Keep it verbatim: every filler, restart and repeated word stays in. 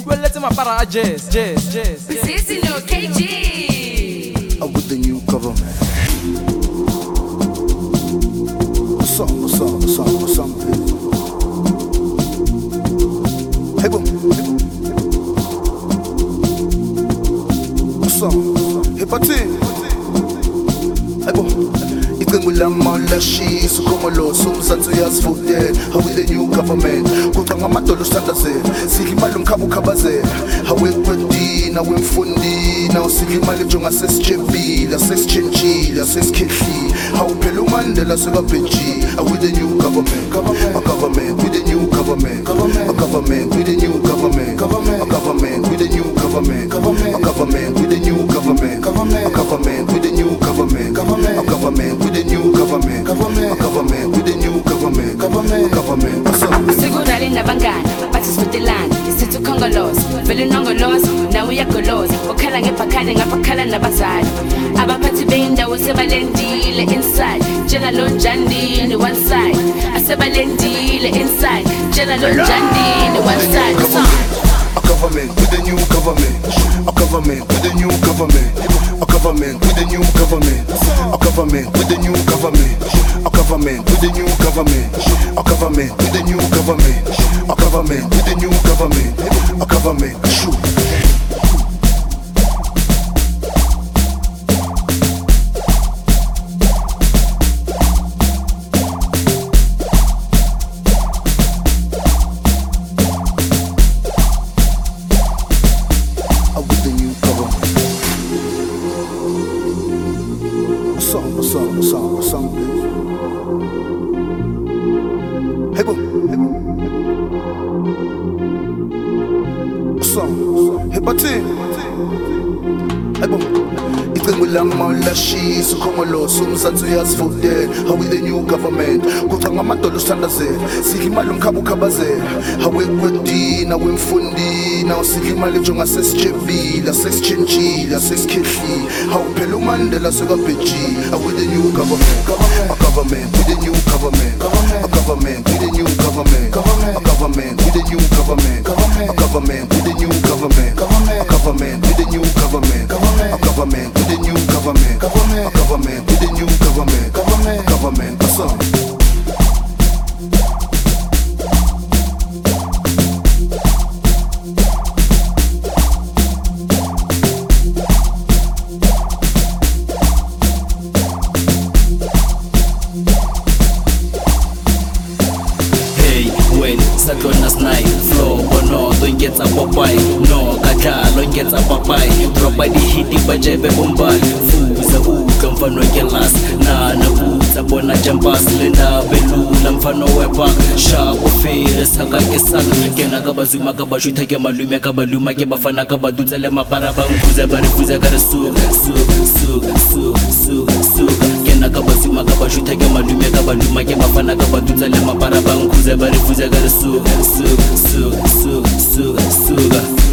Well, let's my para jazz, jazz, jazz. Sissy no K G. Uh, with the new government. What's up, what's up, what's up, what's up, please? Hey, boom, hey, boom. What's up? Hey, Pati. Hey, boom. Ngulama lashi sukhomolo somzansi uyasifudela hawe the new government kucanga amadolo standazela sidla imali umkhaba ukhabazela hawe kwedina wemfundi na usidla imali jonga sesijebile sesichenjile sesikhehli hawu phela uMandela sekabheji hawe the new government a government with the new government a government with the new government a government with the new government a government with the new government a government with the new government a government with the new government, a government with a new government, government, government. Sigurali nabangana, basisfudelana, isithi Congolose, vele nongolose, nawe uyagoloza, ukhala ngephakade ngapakhala nabazali. Abaphathi bendawo sebalendile inside, tshela lo njandini one side. Asebalendile inside, tshela lo njandini one side. A government with a new government, a government with a new government, a government with a new government, a government with a new government, a government with a new government, a government with a new government, a government with a new government, a government shoot. Song, song, song, song, please. Hey, boom, hey, boom. Song, hey, Pati. Hey, boom. Ngulama lashi sukhomolo somzansi uyasifudela hawe the new government kucanga amadolo standazela sidla imali umkhaba ukhabazela hawe kwedina wemfundi na usidla imali jonga sesijebile sesichenjile sesikhehli hawu phela uMandela sekabheji hawe the new government a government with a new government a government with a new government a government with a new government a government with a new government a government with a new government a government with a new government, government, a government with a new government, government, government, what's up? Hey, when Saturna's night flow, bono, don't get a Popeye, no, Kaka, don't get a Popeye, drop by the hiti bajebe Bombay, Fuza uka mfano gelas, na nabuza bona jambas, lenda belu, lamfano wepa, shabu fere, saka kesana, kena kabazuma kabashuta ke malume kabaluma ke bafana kabadunza le maparaba, mkuza bari fuza gara su, su, su, su, su, su, kena kabazuma kabashuta ke malume kabaluma ke bafana kabadunza le maparaba, mkuza bari fuza gara su, su, su, su, su, su,